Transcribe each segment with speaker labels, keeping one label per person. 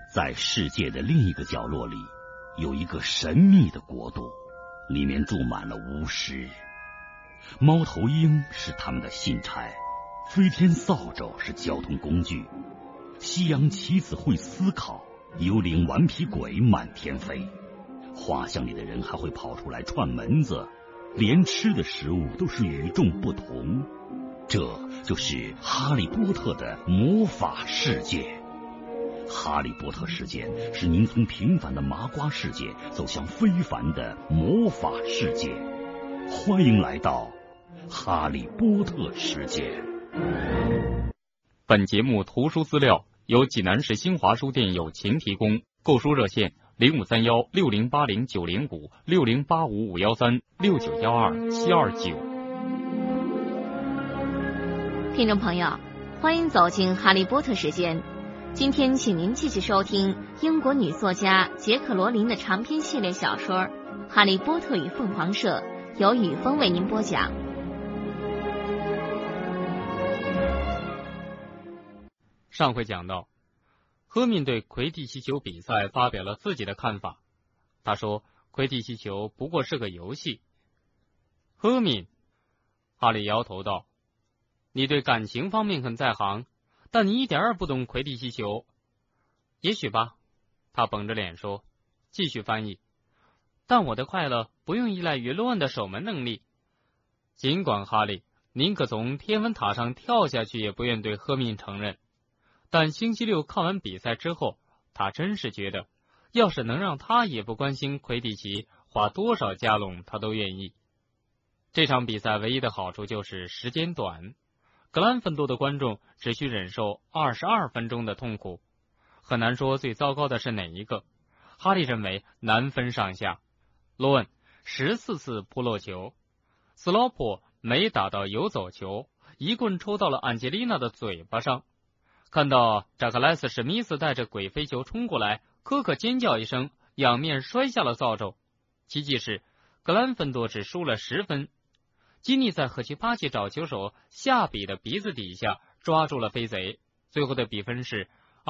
Speaker 1: 在世界的另一个角落里，有一个神秘的国度，里面住满了巫师。猫头鹰是他们的信差，飞天扫帚是交通工具，西洋棋子会思考，幽灵顽皮鬼满天飞。画像里的人还会跑出来串门子，连吃的食物都是与众不同。这就是哈利波特的魔法世界。哈利波特事件是您从平凡的麻瓜世界走向非凡的魔法世界。欢迎来到哈利波特世界。
Speaker 2: 本节目图书资料由济南市新华书店友情提供，购书热线05316080-905 6085-513 6912-729。
Speaker 3: 听众朋友，欢迎走进哈利波特时间。今天请您继续收听英国女作家杰克·罗琳的长篇系列小说《哈利波特与凤凰社》，由雨峰为您播讲。
Speaker 2: 上回讲到，赫敏对魁地奇球比赛发表了自己的看法。他说，魁地奇球不过是个游戏。赫敏，哈利摇头道，你对感情方面很在行，但你一点儿不懂魁地奇球。也许吧，他绷着脸说，继续翻译。但我的快乐不用依赖于罗恩的守门能力。尽管哈利宁可从天文塔上跳下去，也不愿对赫敏承认。但星期六看完比赛之后，他真是觉得，要是能让他也不关心魁地奇，花多少加拢他都愿意。这场比赛唯一的好处就是时间短，格兰芬多的观众只需忍受22分钟的痛苦。很难说最糟糕的是哪一个，哈利认为难分上下。罗恩14次扑落球，斯劳珀没打到游走球，一棍抽到了安吉丽娜的嘴巴上。看到扎克莱斯史密斯带着鬼飞球冲过来，科克尖叫一声，仰面摔下了扫帚。奇迹是格兰芬多只输了10分。基尼在赫奇巴奇找球手夏比的鼻子底下抓住了飞贼，最后的比分是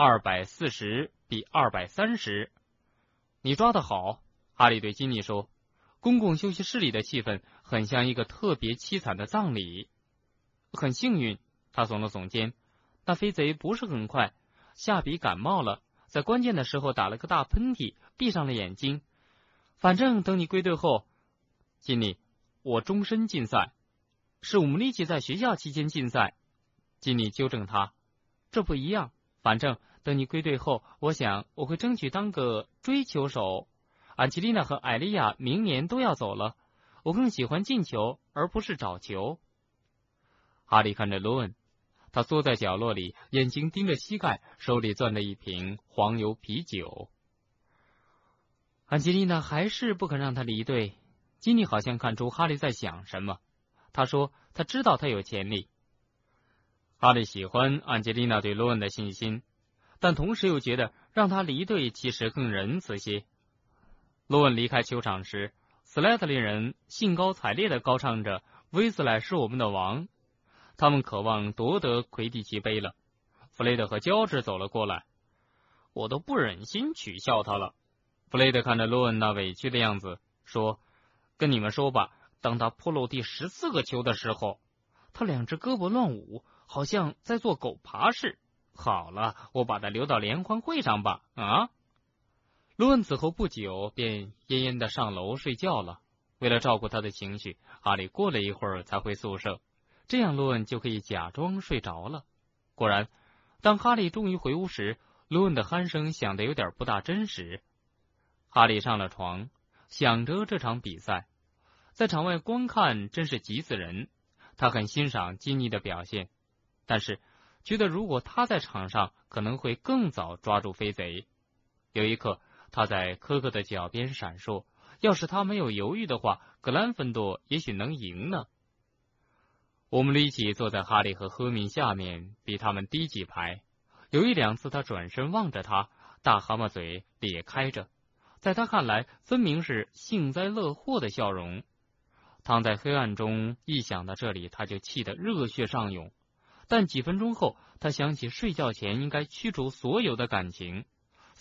Speaker 2: 240比230。你抓得好，哈利对基尼说。公共休息室里的气氛很像一个特别凄惨的葬礼。很幸运，他耸了耸肩，那飞贼不是很快，夏比感冒了，在关键的时候打了个大喷嚏，闭上了眼睛。反正等你归队后，基尼，我终身禁赛。是我们一起在学校期间禁赛。基尼纠正他，这不一样，反正等你归队后，我想我会争取当个追球手。安吉丽娜和艾莉亚明年都要走了，我更喜欢进球而不是找球。哈利看着罗恩，他缩在角落里，眼睛盯着膝盖，手里攥着一瓶黄油啤酒。安吉丽娜还是不肯让他离队。基尼好像看出哈利在想什么，他说他知道他有潜力。哈利喜欢安吉丽娜对罗恩的信心，但同时又觉得让他离队其实更仁慈些。罗恩离开球场时，斯莱特林人兴高采烈地高唱着威斯莱是我们的王，他们渴望夺得魁地奇杯了。弗雷德和乔治走了过来，我都不忍心取笑他了。弗雷德看着罗恩那委屈的样子，说，跟你们说吧，当他扑漏第14个球的时候，他2只胳膊乱舞，好像在做狗爬式。好了，我把他留到联欢会上吧。啊！罗恩此后不久便恹恹地上楼睡觉了。为了照顾他的情绪，哈利过了一会儿才回宿舍，这样罗恩就可以假装睡着了。果然，当哈利终于回屋时，罗恩的鼾声响得有点不大真实。哈利上了床，想着这场比赛，在场外观看真是急死人。他很欣赏基尼的表现，但是觉得如果他在场上，可能会更早抓住飞贼。有一刻，他在科克的脚边闪烁，要是他没有犹豫的话，格兰芬多也许能赢呢。我们一起坐在哈利和赫敏下面，比他们低几排。有1-2次他转身望着他，大蛤蟆嘴咧开着，在他看来分明是幸灾乐祸的笑容。躺在黑暗中，一想到这里，他就气得热血上涌。但几分钟后，他想起睡觉前应该驱除所有的感情。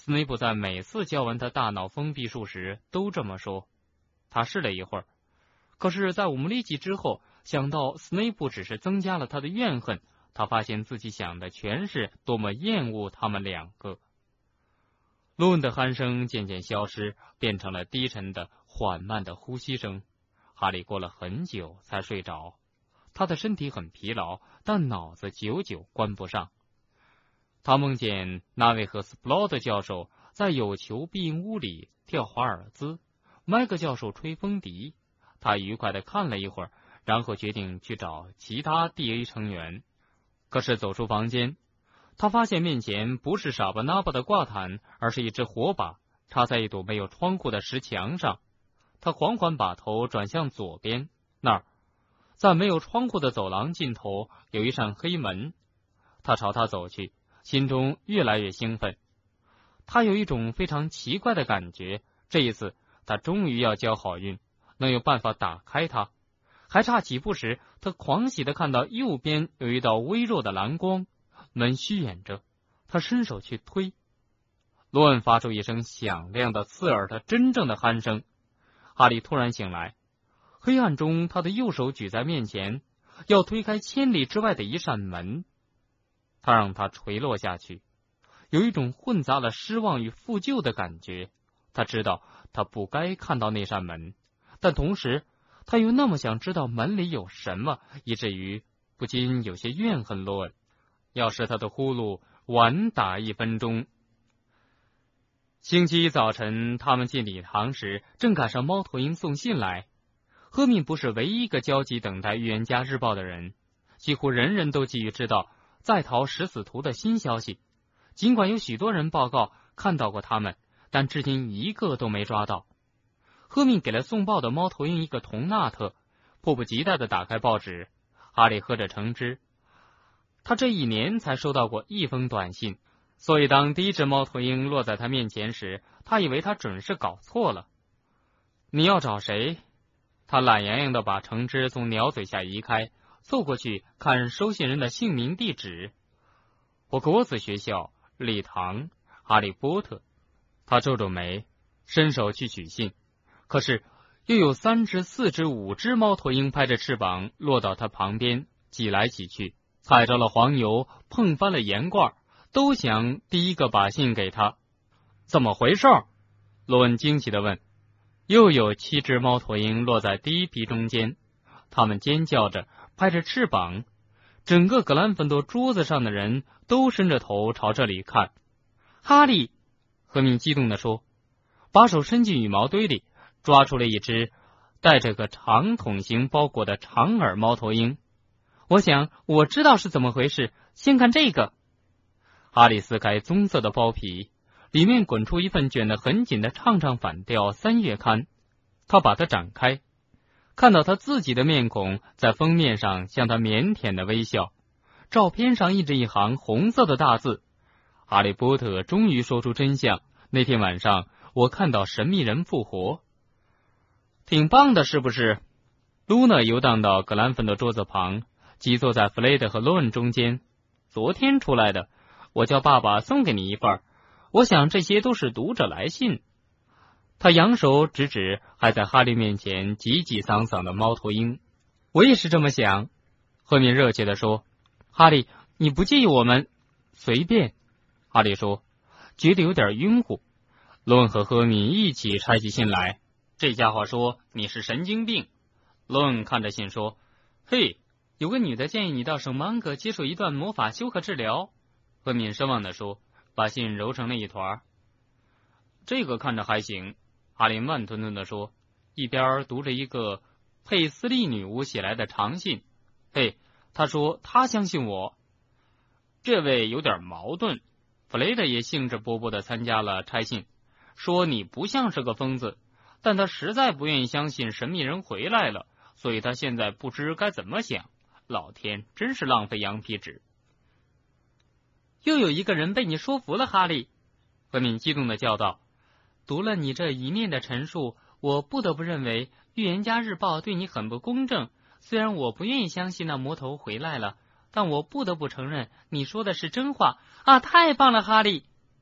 Speaker 2: 斯内普在每次教完他大脑封闭术时都这么说。他试了一会儿，可是在5幕立即之后，想到斯内普只是增加了他的怨恨，他发现自己想的全是多么厌恶他们2个。罗恩的鼾声渐渐消失，变成了低沉的缓慢的呼吸声。哈利过了很久才睡着，他的身体很疲劳，但脑子久久关不上。他梦见那位和斯普劳德教授在有求必应屋里跳华尔兹，麦克教授吹风笛。他愉快地看了一会儿，然后决定去找其他 DA 成员。可是走出房间，他发现面前不是傻巴纳巴的挂毯，而是一只火把，插在一堵没有窗户的石墙上。他缓缓把头转向左边，那儿，在没有窗户的走廊尽头有一扇黑门。他朝他走去，心中越来越兴奋。他有一种非常奇怪的感觉，这一次他终于要交好运，能有办法打开它。还差几步时，他狂喜地看到右边有一道微弱的蓝光，门虚掩着。他伸手去推，罗恩发出一声响亮的刺耳的真正的鼾声。哈利突然醒来，黑暗中他的右手举在面前，要推开千里之外的一扇门。他让它垂落下去，有一种混杂了失望与负疚的感觉。他知道他不该看到那扇门，但同时他又那么想知道门里有什么，以至于不禁有些怨恨罗恩。要是他的呼噜晚打1分钟。星期一早晨，他们进礼堂时，正赶上猫头鹰送信来。赫敏不是唯一一个焦急等待《预言家日报》的人，几乎人人都急于知道在逃食死徒的新消息。尽管有许多人报告看到过他们，但至今一个都没抓到。赫敏给了送报的猫头鹰一个铜纳特，迫不及待地打开报纸。哈利喝着橙汁，他这1年才收到过1封短信，所以当第一只猫头鹰落在他面前时，他以为他准是搞错了。你要找谁？他懒洋洋地把橙汁从鸟嘴下移开，凑过去看收信人的姓名地址。霍格沃茨学校，礼堂，哈利波特。他皱皱眉，伸手去取信，可是又有3只、4只、5只猫头鹰拍着翅膀落到他旁边，挤来挤去，踩着了黄油，碰翻了盐罐，都想第一个把信给他。怎么回事？罗恩惊奇地问。又有7只猫头鹰落在第一批中间，它们尖叫着，拍着翅膀，整个格兰芬多桌子上的人都伸着头朝这里看。哈利，赫敏激动地说，把手伸进羽毛堆里，抓出了一只带着个长筒形包裹的长耳猫头鹰。我想我知道是怎么回事，先看这个。哈利撕开棕色的包皮，里面滚出一份卷得很紧的唱唱反调3月刊。他把它展开，看到他自己的面孔在封面上向他腼腆的微笑。照片上印着一行红色的大字：哈利波特终于说出真相，那天晚上我看到神秘人复活。挺棒的，是不是？露娜游荡到格兰芬的桌子旁，挤坐在弗雷德和罗恩中间。昨天出来的，我叫爸爸送给你一份，我想这些都是读者来信。他扬手指指还在哈利面前挤挤搡搡的猫头鹰。我也是这么想，赫敏热切地说。哈利，你不介意我们？随便，哈利说，觉得有点晕乎。罗恩和赫敏一起拆起信来。这家伙说你是神经病。罗恩看着信说，嘿，有个女的建议你到圣芒格接受一段魔法休克治疗。赫敏失望地说，把信揉成了一团。这个看着还行，哈利慢吞吞地说，一边读着一个佩斯利女巫写来的长信。嘿，他说他相信我。这位有点矛盾。弗雷德也兴致勃勃地参加了拆信，说你不像是个疯子，但他实在不愿意相信神秘人回来了，所以他现在不知该怎么想。老天，真是浪费羊皮纸。又有一个人被你说服了，哈利，赫敏激动地叫道。读了你这一面的陈述，我不得不认为《预言家日报》对你很不公正。虽然我不愿意相信那魔头回来了，但我不得不承认你说的是真话啊！太棒了，哈利！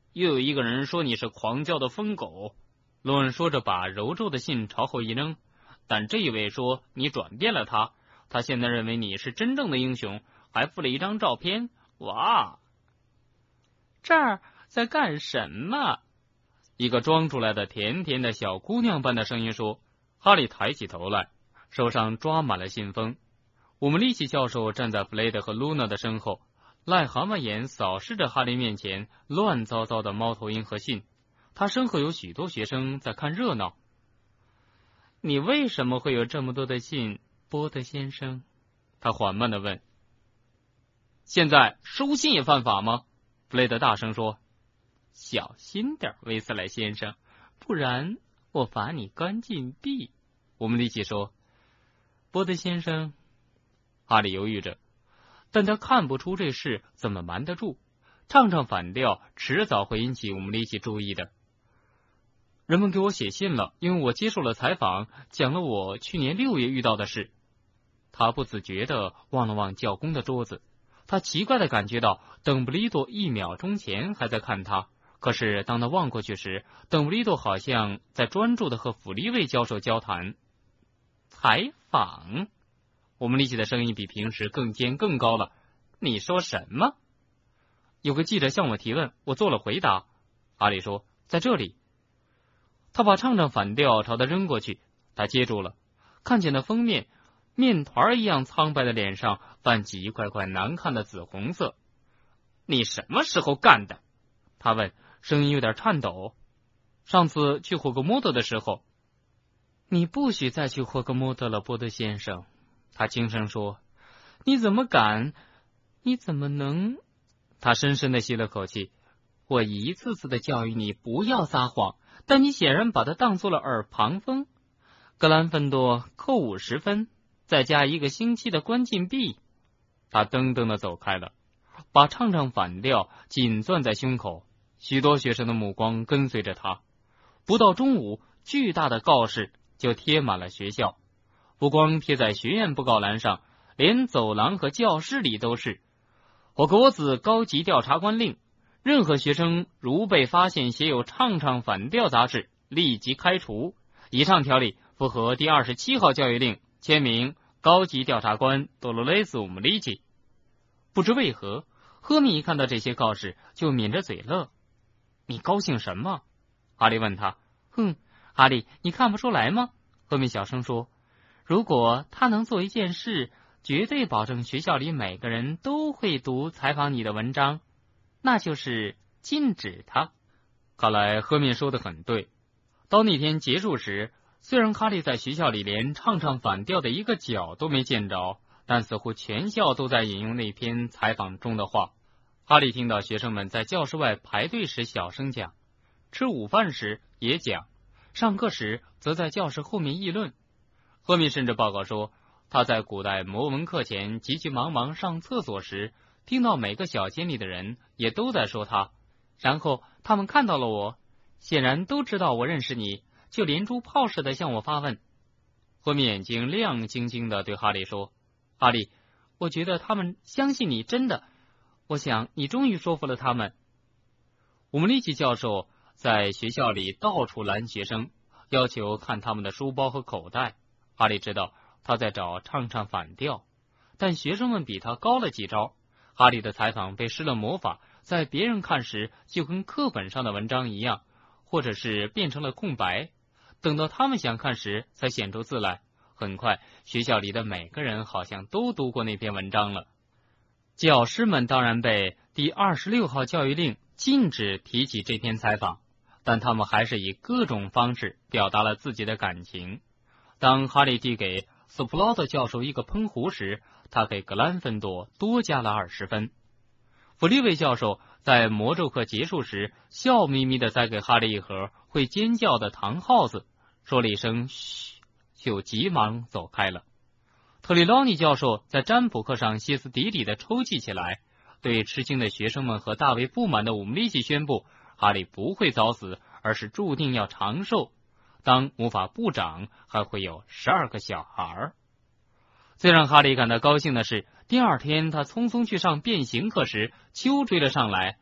Speaker 2: 又有一个人说你是狂叫的疯狗。罗恩说着把揉皱的信朝后一扔，但这一位说你转变了他，他现在认为你是真正的英雄，还附了一张照片。哇，这儿在干什么？一个装出来的甜甜的小姑娘般的声音说。哈利抬起头来，手上抓满了信封。我们利奇教授站在弗雷德和露娜的身后，癞蛤蟆眼扫视着哈利面前乱糟糟的猫头鹰和信。他身后有许多学生在看热闹。你为什么会有这么多的信，波特先生？他缓慢地问。现在收信也犯法吗？弗雷德大声说。小心点，威斯莱先生，不然我罚你关禁闭。我们利奇说。波特先生，哈利犹豫着，但他看不出这事怎么瞒得住。唱唱反调迟早会引起我们利奇注意的。人们给我写信了，因为我接受了采访，讲了我去年6月遇到的事。他不自觉地望了望教工的桌子，他奇怪地感觉到邓布利多1秒钟前还在看他，可是当他望过去时，邓布利多好像在专注地和弗利卫教授交谈。采访？我们利奇的声音比平时更尖更高了。你说什么？有个记者向我提问，我做了回答。哈利说，在这里。他把唱唱反调朝他扔过去，他接住了，看见那封面面团一样苍白的脸上泛起一块块难看的紫红色。你什么时候干的？他问，声音有点颤抖。上次去霍格莫特的时候。你不许再去霍格莫特了，波特先生。他轻声说。你怎么敢？你怎么能？他深深地吸了口气。我一次次的教育你不要撒谎，但你显然把它当作了耳旁风。格兰芬多扣50分，再加1个星期的关禁闭。他噔噔地走开了，把唱唱反调紧攥在胸口。许多学生的目光跟随着他。不到中午，巨大的告示就贴满了学校，不光贴在学院布告栏上，连走廊和教室里都是。霍格沃兹高级调查官令，任何学生如被发现写有唱唱反调杂志，立即开除。以上条例符合第27号教育令，签名高级调查官多罗雷斯·伍姆利奇。不知为何，赫米一看到这些告示就抿着嘴乐。你高兴什么？哈利问他。哈利，你看不出来吗？赫米小声说。如果他能做一件事，绝对保证学校里每个人都会读采访你的文章，那就是禁止他。看来赫敏说得很对。到那天结束时，虽然哈利在学校里连唱唱反调的一个角都没见着，但似乎全校都在引用那篇采访中的话。哈利听到学生们在教室外排队时小声讲，吃午饭时也讲，上课时则在教室后面议论。赫敏甚至报告说，他在古代魔文课前急急忙忙上厕所时，听到每个小间里的人也都在说他，然后他们看到了我，显然都知道我认识你，就连珠炮似的向我发问。赫敏眼睛亮晶晶的对哈利说，哈利，我觉得他们相信你，真的，我想你终于说服了他们。我们利奇教授在学校里到处拦学生，要求看他们的书包和口袋。哈利知道他在找唱唱反调，但学生们比他高了几招。哈利的采访被施了魔法，在别人看时就跟课本上的文章一样，或者是变成了空白，等到他们想看时才显出字来。很快学校里的每个人好像都读过那篇文章了。教师们当然被第26号教育令禁止提起这篇采访，但他们还是以各种方式表达了自己的感情。当哈利递给斯普劳特教授一个喷壶时，他给格兰芬多多加了20分。弗利维教授在魔咒课结束时笑眯眯地塞给哈利一盒会尖叫的糖耗子，说了一声嘘，就急忙走开了。特里劳尼教授在占卜课上歇斯底里地抽泣起来，对吃惊的学生们和大为不满的伍姆利奇宣布，哈利不会早死，而是注定要长寿。当魔法部长还会有12个小孩。最让哈利感到高兴的是，第二天他匆匆去上变形课时，秋追了上来。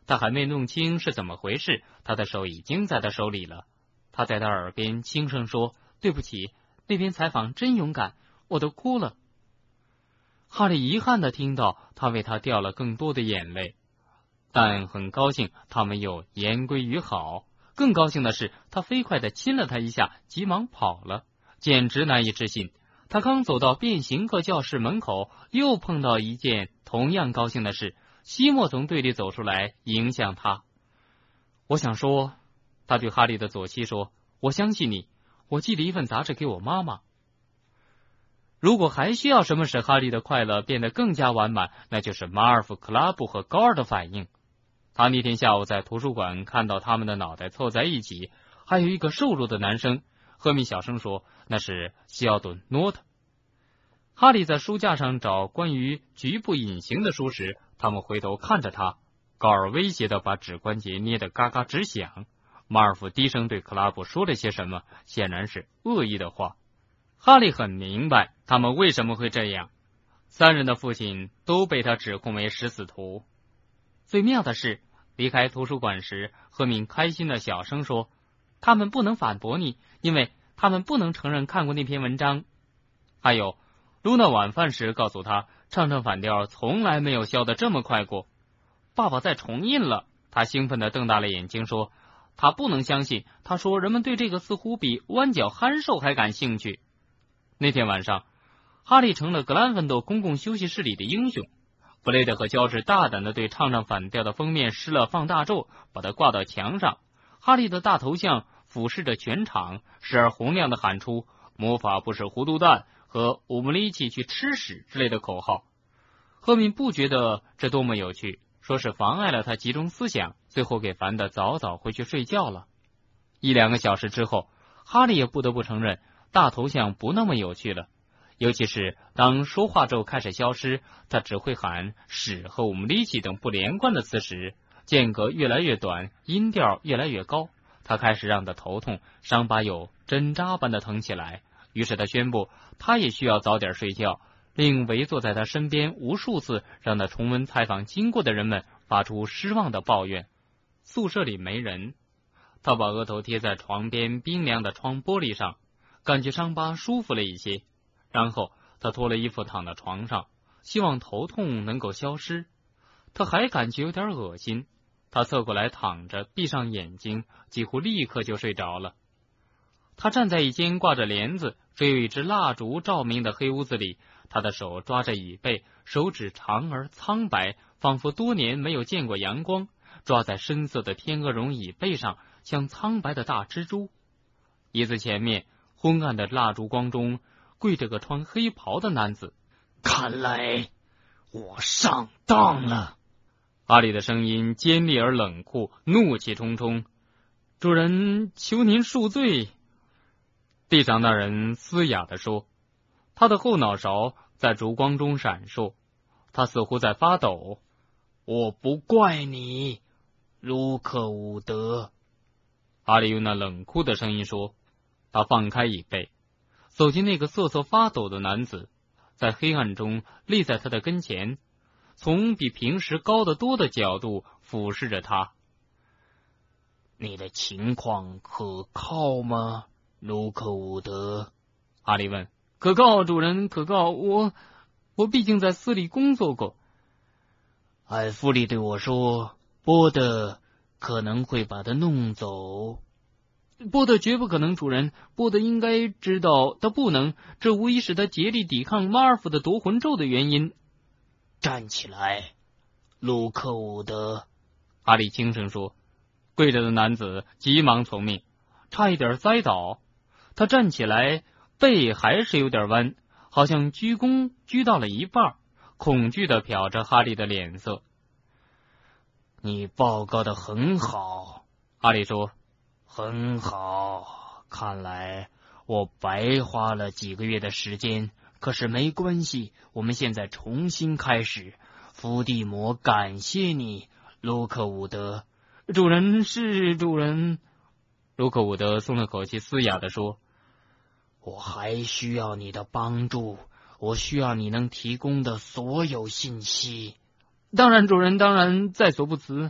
Speaker 2: 他还没弄清是怎么回事，他的手已经在他手里了。他在他耳边轻声说：“对不起，那篇采访真勇敢，我都哭了。”哈利遗憾地听到他为他掉了更多的眼泪，但很高兴他们又言归于好。更高兴的是，他飞快地亲了他一下，急忙跑了，简直难以置信。他刚走到变形课教室门口，又碰到一件同样高兴的事。西莫从队里走出来迎向他。我想说，他对哈利的左膝说，我相信你，我寄了一份杂志给我妈妈。如果还需要什么使哈利的快乐变得更加完满，那就是马尔福、克拉布和高尔的反应。他那天下午在图书馆看到他们的脑袋凑在一起，还有一个瘦弱的男生。赫敏小声说，那是西奥顿·诺特。哈利在书架上找关于局部隐形的书时，他们回头看着他。高尔威胁地把指关节捏得嘎嘎直响。马尔福低声对克拉布说了些什么，显然是恶意的话。哈利很明白他们为什么会这样。三人的父亲都被他指控为食死徒。最妙的是，离开图书馆时，赫敏开心的小声说，他们不能反驳你，因为他们不能承认看过那篇文章。还有，露娜晚饭时告诉他，唱唱反调从来没有消得这么快过。爸爸再重印了，他兴奋地瞪大了眼睛说，他不能相信，他说人们对这个似乎比弯角憨兽还感兴趣。那天晚上，哈利成了格兰芬多公共休息室里的英雄。弗雷德和乔治大胆地对唱唱反调的封面施了放大咒，把它挂到墙上。哈利的大头像俯视着全场，时而洪亮地喊出魔法不是糊涂蛋和我们一起去吃屎之类的口号。赫敏不觉得这多么有趣，说是妨碍了他集中思想，最后给烦得早早回去睡觉了。1-2个小时之后，哈利也不得不承认大头像不那么有趣了，尤其是当说话咒开始消失，他只会喊屎和我们力气等不连贯的词时，间隔越来越短，音调越来越高，他开始让他头痛，伤疤有针扎般的疼起来。于是他宣布他也需要早点睡觉，令围坐在他身边无数次让他重温采访经过的人们发出失望的抱怨。宿舍里没人，他把额头贴在床边冰凉的窗玻璃上，感觉伤疤舒服了一些。然后他脱了衣服躺在床上，希望头痛能够消失。他还感觉有点恶心，他侧过来躺着，闭上眼睛，几乎立刻就睡着了。他站在一间挂着帘子、只有一支蜡烛照明的黑屋子里，他的手抓着椅背，手指长而苍白，仿佛多年没有见过阳光，抓在深色的天鹅绒椅背上，像苍白的大蜘蛛。椅子前面昏暗的蜡烛光中跪着个穿黑袍的男子。
Speaker 1: 看来我上当了。
Speaker 2: 哈利的声音尖利而冷酷，怒气冲冲。主人，求您恕罪。地上那人嘶哑地说，他的后脑勺在烛光中闪烁，他似乎在发抖。
Speaker 1: 我不怪你，卢克伍德。
Speaker 2: 哈利用那冷酷的声音说。他放开椅背，走进那个瑟瑟发抖的男子，在黑暗中立在他的跟前，从比平时高得多的角度俯视着他。
Speaker 1: 你的情况可靠吗，卢克伍德？
Speaker 2: 哈利问。可靠，主人，可靠。我毕竟在司里工作过。
Speaker 1: 艾弗利对我说，波德可能会把他弄走。
Speaker 2: 波德绝不可能，主人。波德应该知道他不能，这无疑是他竭力抵抗马尔福的夺魂咒的原因。
Speaker 1: 站起来，卢克伍德。
Speaker 2: 哈利轻声说。跪着的男子急忙从命，差一点栽倒。他站起来，背还是有点弯，好像鞠躬鞠到了一半，恐惧地瞟着哈利的脸色。
Speaker 1: 你报告得很好，
Speaker 2: 哈利说。
Speaker 1: 很好，看来我白花了几个月的时间，可是没关系，我们现在重新开始。伏地魔感谢你，卢克伍德。
Speaker 2: 主人，是主人。卢克伍德松了口气，嘶哑地说。
Speaker 1: 我还需要你的帮助，我需要你能提供的所有信息。
Speaker 2: 当然，主人，当然，在所不辞。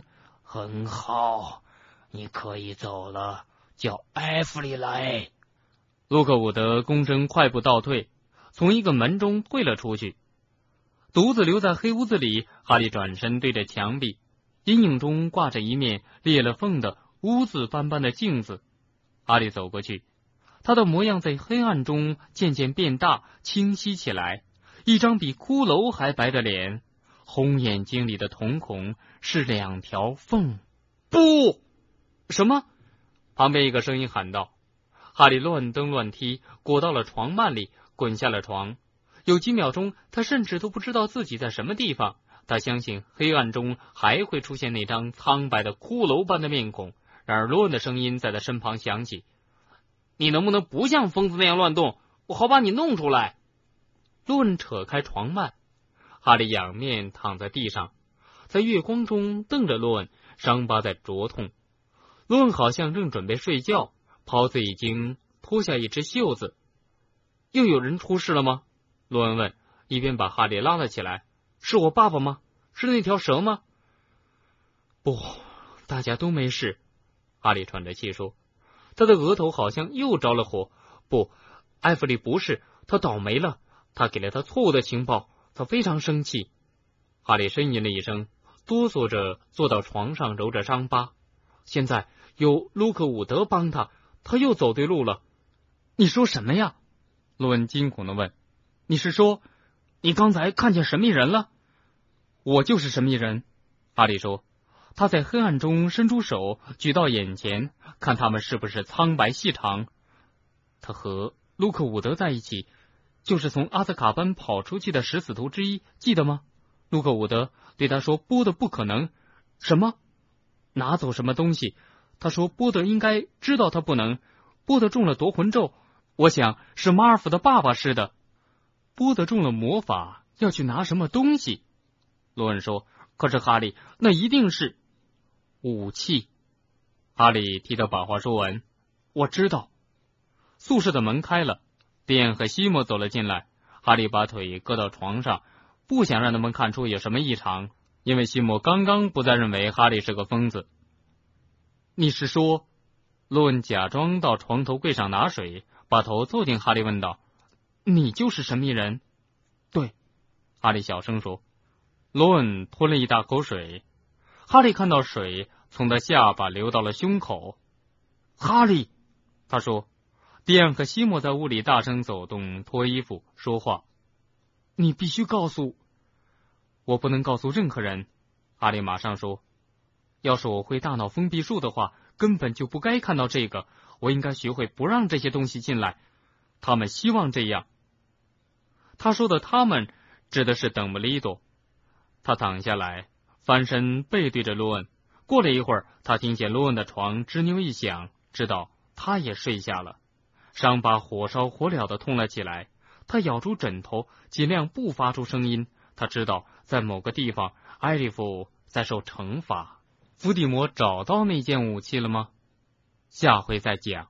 Speaker 4: 很好，你可以走了，叫艾弗里来。
Speaker 2: 卢克伍德躬身快步倒退，从一个门中退了出去。独自留在黑屋子里，哈利转身对着墙壁，阴影中挂着一面裂了缝的污渍斑斑的镜子。哈利走过去，他的模样在黑暗中渐渐变大，清晰起来。一张比骷髅还白的脸，红眼睛里的瞳孔是2条缝。不！什么？旁边一个声音喊道。哈利乱蹬乱踢，裹到了床幔里，滚下了床。有几秒钟，他甚至都不知道自己在什么地方。他相信黑暗中还会出现那张苍白的骷髅般的面孔。然而罗恩的声音在他身旁响起：“你能不能不像疯子那样乱动，我好把你弄出来。”罗恩扯开床幔，哈利仰面躺在地上，在月光中瞪着罗恩，伤疤在灼痛。罗恩好像正准备睡觉，袍子已经脱下一只袖子。又有人出事了吗？罗恩问，一边把哈利拉了起来。是我爸爸吗？是那条蛇吗？不，大家都没事。哈利喘着气说，他的额头好像又着了火。不，艾弗里不是，他倒霉了，他给了他错误的情报，他非常生气。哈利呻吟了一声，哆嗦着坐到床上，揉着伤疤。现在有卢克伍德帮他，他又走对路了。你说什么呀？罗恩惊恐地问。你是说你刚才看见神秘人了？我就是神秘人，哈利说。他在黑暗中伸出手，举到眼前，看他们是不是苍白细长。他和卢克伍德在一起，就是从阿兹卡班跑出去的食死徒之一，记得吗？卢克伍德对他说波德不可能。什么？拿走什么东西？他说波德应该知道他不能。波德中了夺魂咒，我想是马尔福的爸爸施的。波德中了魔法，要去拿什么东西？罗恩说。可是哈利，那一定是武器。哈利提到把话说完。我知道。宿舍的门开了，便和西莫走了进来。哈利把腿搁到床上，不想让他们看出有什么异常，因为西莫刚刚不再认为哈利是个疯子。你是说？罗恩假装到床头柜上拿水，把头凑近哈利问道：你就是神秘人？对，哈利小声说。罗恩吞了一大口水，哈利看到水从他下巴流到了胸口。哈利，他说。迪安和西莫在屋里大声走动、脱衣服、说话。你必须告诉我。不能告诉任何人，哈利马上说。要是我会大脑封闭术的话，根本就不该看到这个。我应该学会不让这些东西进来。他们希望这样。他说的他们指的是邓布利多。他躺下来，翻身背对着罗恩。过了一会儿，他听见罗恩的床吱扭一响，知道他也睡下了。伤疤火烧火燎地痛了起来。他咬住枕头，尽量不发出声音。他知道在某个地方，艾利弗在受惩罚。伏地魔找到那件武器了吗？下回再讲。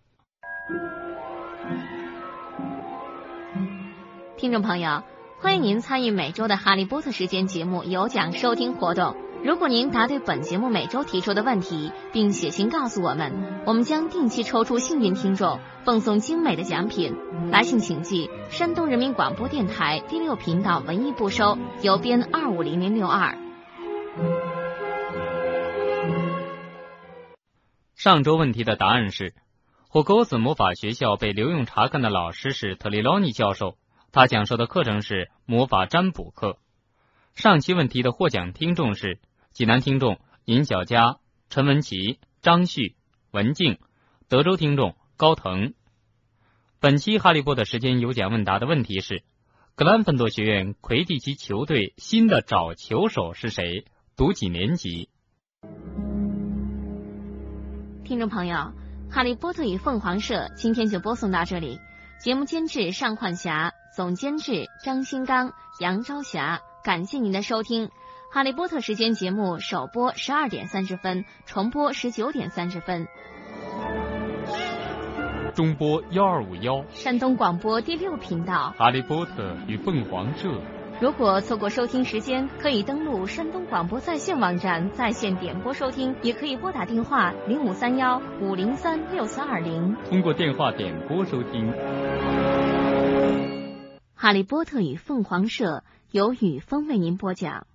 Speaker 3: 听众朋友，欢迎您参与每周的哈利波特时间节目有奖收听活动。如果您答对本节目每周提出的问题，并写信告诉我们，我们将定期抽出幸运听众，奉送精美的奖品。来信请寄山东人民广播电台第6频道文艺部收，邮编250062。
Speaker 2: 上周问题的答案是，霍格沃茨魔法学校被留用查看的老师是特里劳尼教授，他讲授的课程是魔法占卜课。上期问题的获奖听众是济南听众尹小佳、陈文琪、张旭、文静，德州听众高腾。本期哈利波特时间有奖问答的问题是，格兰芬多学院魁地奇球队新的找球手是谁？读几年级？
Speaker 3: 听众朋友，哈利波特与凤凰社今天就播送到这里。节目监制尚焕霞，总监制张新刚、杨朝霞。感谢您的收听。哈利波特时间节目首播12点30分，重播19点30分。
Speaker 2: 中波1251，
Speaker 3: 山东广播第6频道。
Speaker 2: 哈利波特与凤凰社。
Speaker 3: 如果错过收听时间，可以登录山东广播在线网站在线点播收听，也可以拨打电话0531-503-6420，
Speaker 2: 通过电话点播收听。
Speaker 3: 哈利波特与凤凰社由雨峰为您播讲。